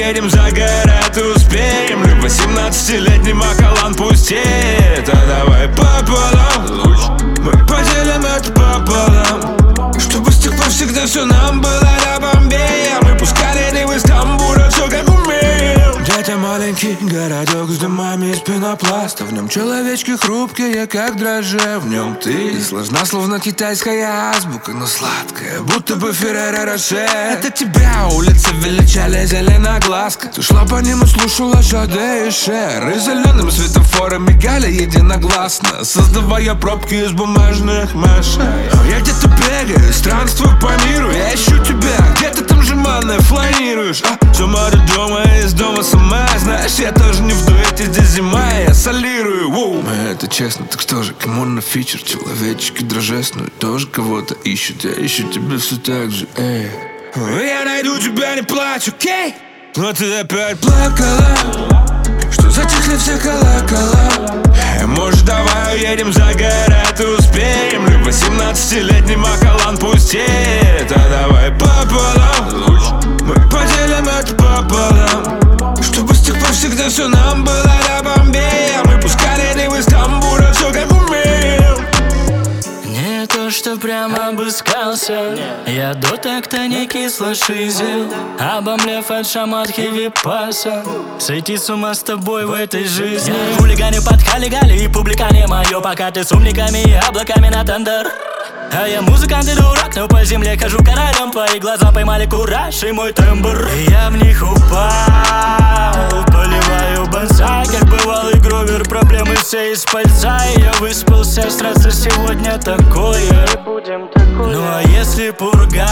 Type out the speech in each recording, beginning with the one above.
уедем загорать успеем. Ли 18-летний Макалан пустеет. А давай пополам, мы поделим это пополам, чтобы с тех пор всегда все нам было до Бомбея. Мы пускали не в Стамбуле, все как умеем. Дядя маленький городок с домами из пенопласта. В нем человечки хрупкие, как дрожжи. В нем ты сложна, словно китайская азбука, но сладкая, будто бы Ферреро Роше. Это тебя улицы величали зеленоглазка. Ты шла по ним и слушала Шаде и Шер. И зеленым светофором мигали единогласно, создавая пробки из бумажных мышей. Я где-то бегаю, странствую по миру. Я ищу тебя, где-то там жеманная фланируешь. Сама до дома, из дома сама. Знаешь, я тоже не в дуэте, здесь зима, я солирую. Это честно, так что же, камон на фичер. Человечки дрожественные тоже кого-то ищут. Я ищу тебя все так же, эй. Я найду тебя, не плачь, окей? Но ты опять плакала, что затихли все колокола. Может, давай уедем загорать успеем. Ли 18-летний Макалан пустеет. А давай пополам, мы поделим это пополам, чтобы с тех пор всегда все нам было до Бомбея. Мы пускали не в Стамбуле, все как умеем. Не то, что прямо обыскался, я до так-то не кисло шизил, обомлев от шаматхи випаса. Сойти с ума с тобой в этой жизни. Хулиганы под хали-гали и публика не мое, пока ты с умниками и облаками на тендер. А я музыкант и дурак, но по земле хожу королем. Твои глаза поймали кураж и мой тембр. И я в них упал, поливаю бонсай, как бывалый гровер. Проблемы все из пальца, и я выспался. Сразу сегодня такое. Ну а если пурга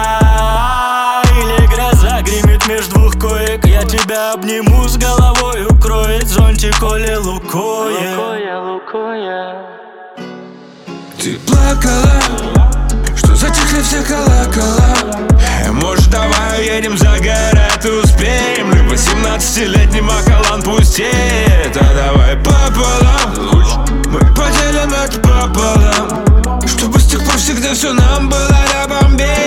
или гроза гремит меж двух коек, я тебя обниму, с головой укроет зонтик Оли Лукоя. Ты плакала, что затихли все колокола. Может, давай уедем загорать успеем. Ли 18-летний Макалан пустеет. А давай пополам, мы поделим это пополам, чтобы с тех пор всегда все нам было до Бомбея.